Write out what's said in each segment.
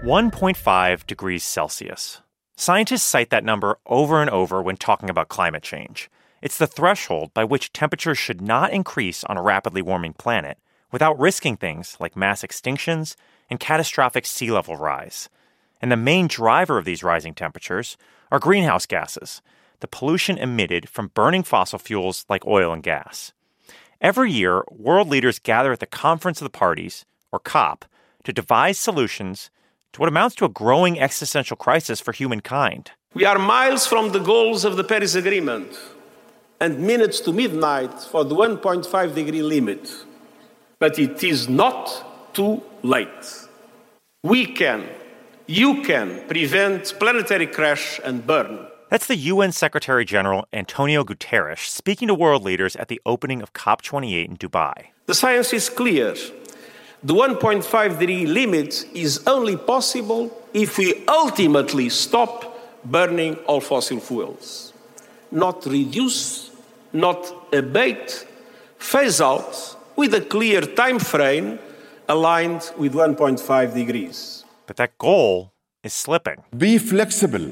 1.5 degrees Celsius. Scientists cite that number over and over when talking about climate change. It's the threshold by which temperatures should not increase on a rapidly warming planet without risking things like mass extinctions and catastrophic sea level rise. And the main driver of these rising temperatures are greenhouse gases, the pollution emitted from burning fossil fuels like oil and gas. Every year, world leaders gather at the Conference of the Parties, or COP, to devise solutions to what amounts to a growing existential crisis for humankind. We are miles from the goals of the Paris Agreement and minutes to midnight for the 1.5 degree limit. But it is not too late. We can, you can prevent planetary crash and burn. That's the UN Secretary General Antonio Guterres speaking to world leaders at the opening of COP28 in Dubai. The science is clear. The 1.5 degree limit is only possible if we ultimately stop burning all fossil fuels. Not reduce, not abate, phase out with a clear time frame aligned with 1.5 degrees. But that goal is slipping. Be flexible.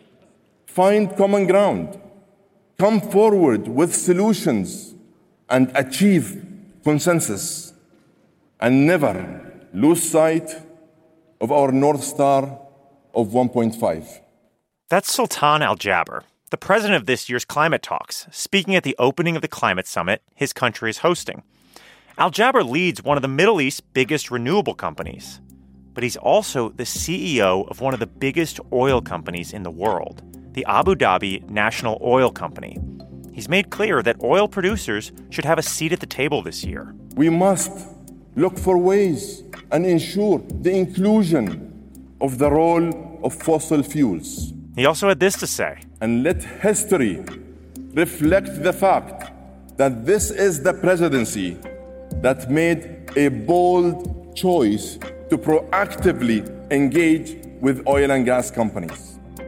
Find common ground. Come forward with solutions and achieve consensus. And never lose sight of our North Star of 1.5. That's Sultan Al Jaber, the president of this year's climate talks, speaking at the opening of the climate summit his country is hosting. Al Jaber leads one of the Middle East's biggest renewable companies, but he's also the CEO of one of the biggest oil companies in the world, the Abu Dhabi National Oil Company. He's made clear that oil producers should have a seat at the table this year. We must look for ways and ensure the inclusion of the role of fossil fuels. He also had this to say. And let history reflect the fact that this is the presidency that made a bold choice to proactively engage with oil and gas companies.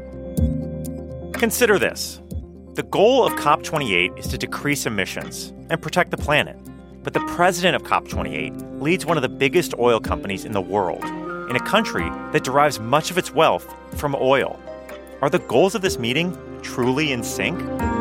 Consider this. The goal of COP28 is to decrease emissions and protect the planet. But the president of COP28 leads one of the biggest oil companies in the world, in a country that derives much of its wealth from oil. Are the goals of this meeting truly in sync?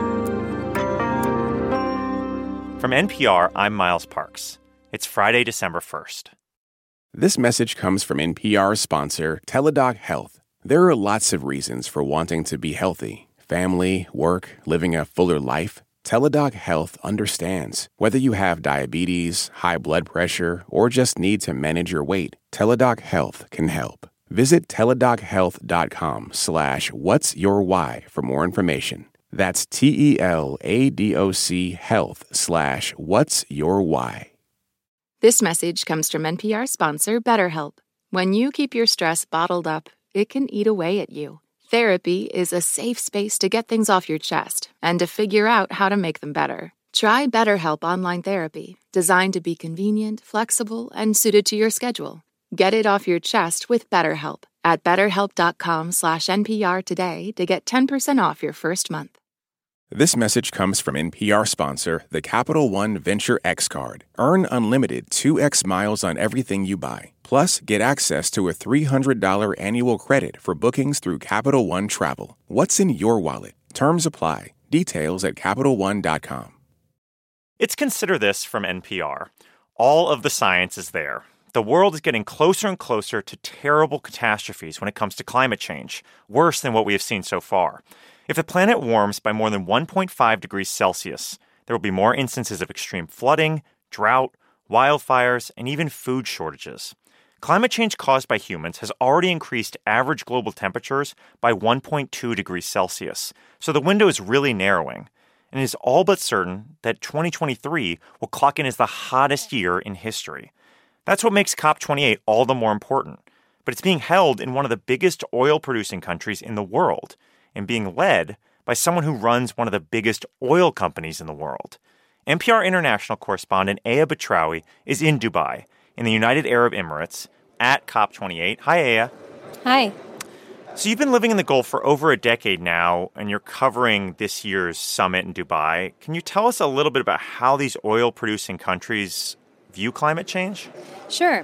From NPR, I'm Miles Parks. It's Friday, December 1st. This message comes from NPR sponsor Teladoc Health. There are lots of reasons for wanting to be healthy. Family, work, living a fuller life. Teladoc Health understands. Whether you have diabetes, high blood pressure, or just need to manage your weight, Teladoc Health can help. Visit teladochealth.com/whatsyourwhy for more information. That's TELADOC health/whatsyourwhy. This message comes from NPR sponsor BetterHelp. When you keep your stress bottled up, it can eat away at you. Therapy is a safe space to get things off your chest and to figure out how to make them better. Try BetterHelp Online Therapy, designed to be convenient, flexible, and suited to your schedule. Get it off your chest with BetterHelp at betterhelp.com/NPR today to get 10% off your first month. This message comes from NPR sponsor, the Capital One Venture X Card. Earn unlimited 2x miles on everything you buy. Plus, get access to a $300 annual credit for bookings through Capital One Travel. What's in your wallet? Terms apply. Details at CapitalOne.com. It's Consider This from NPR. All of the science is there. The world is getting closer and closer to terrible catastrophes when it comes to climate change, worse than what we have seen so far. If the planet warms by more than 1.5 degrees Celsius, there will be more instances of extreme flooding, drought, wildfires, and even food shortages. Climate change caused by humans has already increased average global temperatures by 1.2 degrees Celsius, so the window is really narrowing. And it is all but certain that 2023 will clock in as the hottest year in history. That's what makes COP28 all the more important. But it's being held in one of the biggest oil-producing countries in the world, and being led by someone who runs one of the biggest oil companies in the world. NPR international correspondent Aya Batrawi is in Dubai, in the United Arab Emirates, at COP28. Hi, Aya. Hi. So you've been living in the Gulf for over a decade now, and you're covering this year's summit in Dubai. Can you tell us a little bit about how these oil-producing countries view climate change? Sure.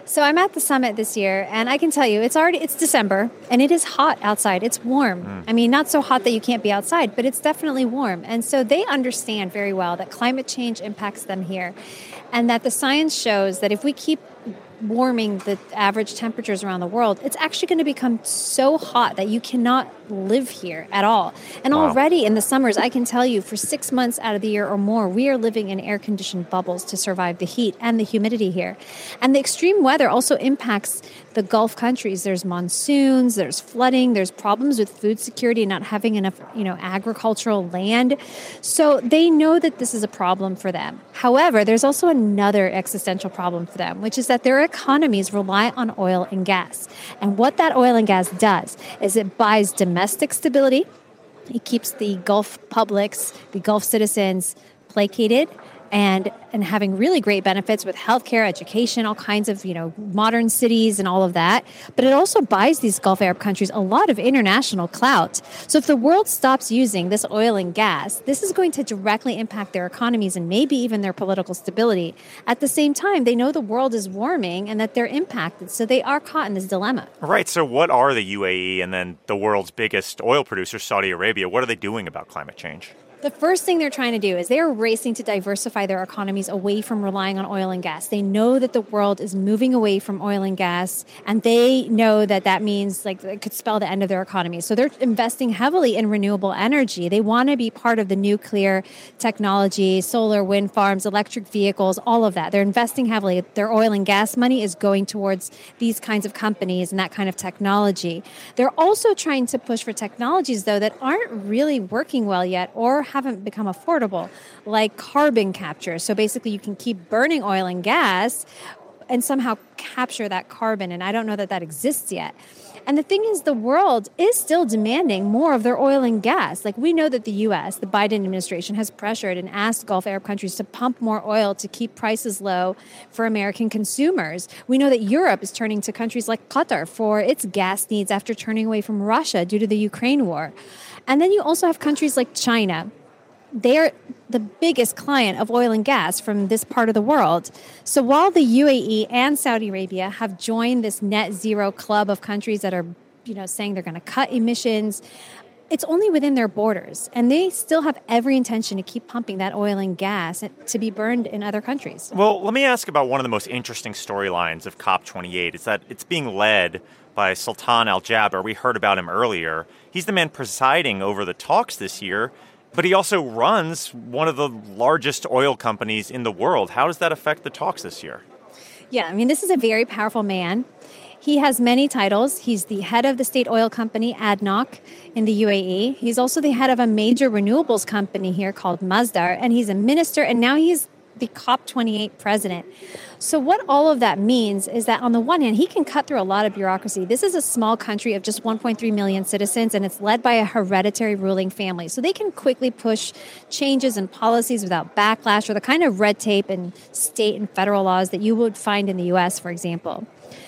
So I'm at the summit this year, and I can tell you, it's December, and it is hot outside. It's warm. I mean, not so hot that you can't be outside, but it's definitely warm. And so they understand very well that climate change impacts them here, and that the science shows that if we keep warming the average temperatures around the world, it's actually going to become so hot that you cannot live here at all. And already in the summers, I can tell you, for 6 months out of the year or more, we are living in air-conditioned bubbles to survive the heat and the humidity here. And the extreme weather also impacts the Gulf countries. There's monsoons, there's flooding, there's problems with food security, not having enough, agricultural land. So they know that this is a problem for them. However, there's also another existential problem for them, which is that their economies rely on oil and gas. And what that oil and gas does is it buys domestic stability. It keeps the Gulf publics, the Gulf citizens placated and having really great benefits with healthcare, education, all kinds of, modern cities and all of that. But it also buys these Gulf Arab countries a lot of international clout. So if the world stops using this oil and gas, this is going to directly impact their economies and maybe even their political stability. At the same time, they know the world is warming and that they're impacted. So they are caught in this dilemma. Right. So what are the UAE and then the world's biggest oil producer, Saudi Arabia? What are they doing about climate change? The first thing they're trying to do is they are racing to diversify their economies away from relying on oil and gas. They know that the world is moving away from oil and gas, and they know that that means it could spell the end of their economy. So they're investing heavily in renewable energy. They want to be part of the nuclear technology, solar, wind farms, electric vehicles, all of that. They're investing heavily. Their oil and gas money is going towards these kinds of companies and that kind of technology. They're also trying to push for technologies, though, that aren't really working well yet or haven't become affordable, like carbon capture. So basically you can keep burning oil and gas and somehow capture that carbon. And I don't know that that exists yet. And the thing is, the world is still demanding more of their oil and gas. We know that the U.S., the Biden administration, has pressured and asked Gulf Arab countries to pump more oil to keep prices low for American consumers. We know that Europe is turning to countries like Qatar for its gas needs after turning away from Russia due to the Ukraine war. And then you also have countries like China. They are the biggest client of oil and gas from this part of the world. So while the UAE and Saudi Arabia have joined this net zero club of countries that are, saying they're going to cut emissions, it's only within their borders. And they still have every intention to keep pumping that oil and gas to be burned in other countries. Well, let me ask about one of the most interesting storylines of COP28. Is that it's being led by Sultan Al Jaber. We heard about him earlier. He's the man presiding over the talks this year. But he also runs one of the largest oil companies in the world. How does that affect the talks this year? Yeah, this is a very powerful man. He has many titles. He's the head of the state oil company, ADNOC, in the UAE. He's also the head of a major renewables company here called Masdar, and he's a minister, and now he's the COP28 president. So what all of that means is that on the one hand, he can cut through a lot of bureaucracy. This is a small country of just 1.3 million citizens, and it's led by a hereditary ruling family. So they can quickly push changes and policies without backlash or the kind of red tape and state and federal laws that you would find in the U.S., for example.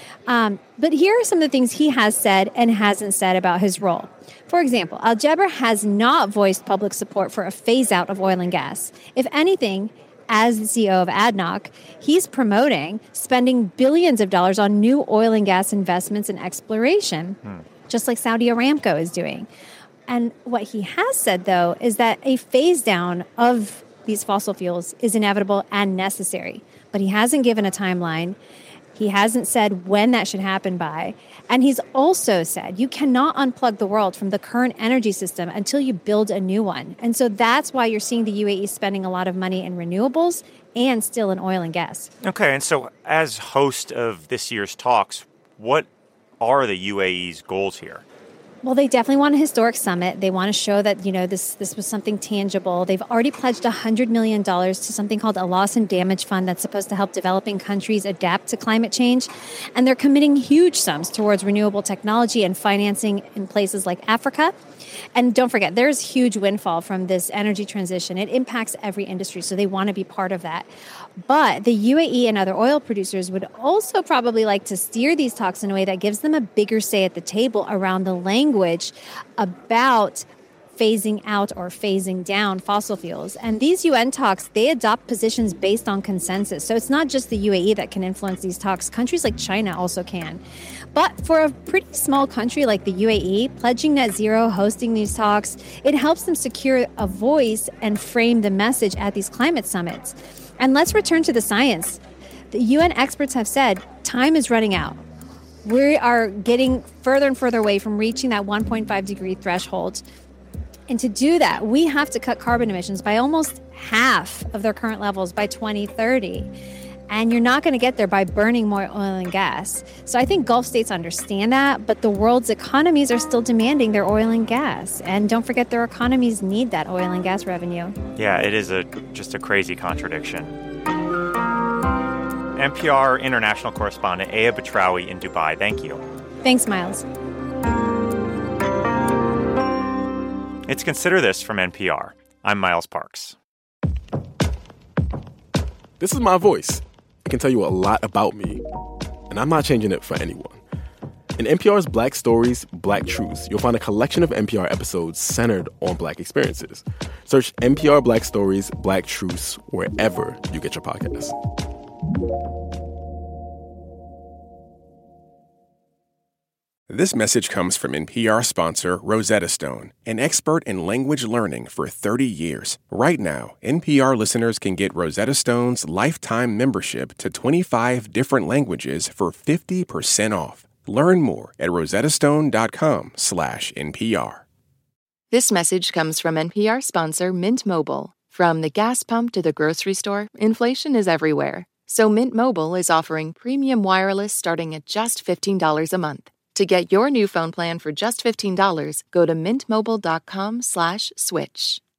But here are some of the things he has said and hasn't said about his role. For example, Al Jaber has not voiced public support for a phase-out of oil and gas. If anything, as the CEO of ADNOC, he's promoting spending billions of dollars on new oil and gas investments and exploration, just like Saudi Aramco is doing. And what he has said, though, is that a phase down of these fossil fuels is inevitable and necessary. But he hasn't given a timeline. He hasn't said when that should happen by. And he's also said you cannot unplug the world from the current energy system until you build a new one. And so that's why you're seeing the UAE spending a lot of money in renewables and still in oil and gas. Okay, and so as host of this year's talks, what are the UAE's goals here? Well, they definitely want a historic summit. They want to show that, this was something tangible. They've already pledged $100 million to something called a loss and damage fund that's supposed to help developing countries adapt to climate change. And they're committing huge sums towards renewable technology and financing in places like Africa. And don't forget, there's huge windfall from this energy transition. It impacts every industry, so they want to be part of that. But the UAE and other oil producers would also probably like to steer these talks in a way that gives them a bigger say at the table around the language about phasing out or phasing down fossil fuels. And these UN talks, they adopt positions based on consensus. So it's not just the UAE that can influence these talks. Countries like China also can. But for a pretty small country like the UAE, pledging net zero, hosting these talks, it helps them secure a voice and frame the message at these climate summits. And let's return to the science. The UN experts have said time is running out. We are getting further and further away from reaching that 1.5 degree threshold. And to do that, we have to cut carbon emissions by almost half of their current levels by 2030. And you're not going to get there by burning more oil and gas. So I think Gulf states understand that, but the world's economies are still demanding their oil and gas. And don't forget, their economies need that oil and gas revenue. Yeah, it is just a crazy contradiction. NPR international correspondent Aya Batrawi in Dubai. Thank you. Thanks, Miles. It's Consider This from NPR. I'm Miles Parks. This is my voice. It can tell you a lot about me, and I'm not changing it for anyone. In NPR's Black Stories, Black Truths, you'll find a collection of NPR episodes centered on Black experiences. Search NPR Black Stories, Black Truths wherever you get your podcasts. This message comes from NPR sponsor Rosetta Stone, an expert in language learning for 30 years. Right now, NPR listeners can get Rosetta Stone's lifetime membership to 25 different languages for 50% off. Learn more at rosettastone.com/NPR. This message comes from NPR sponsor Mint Mobile. From the gas pump to the grocery store, inflation is everywhere. So Mint Mobile is offering premium wireless starting at just $15 a month. To get your new phone plan for just $15, go to mintmobile.com/switch.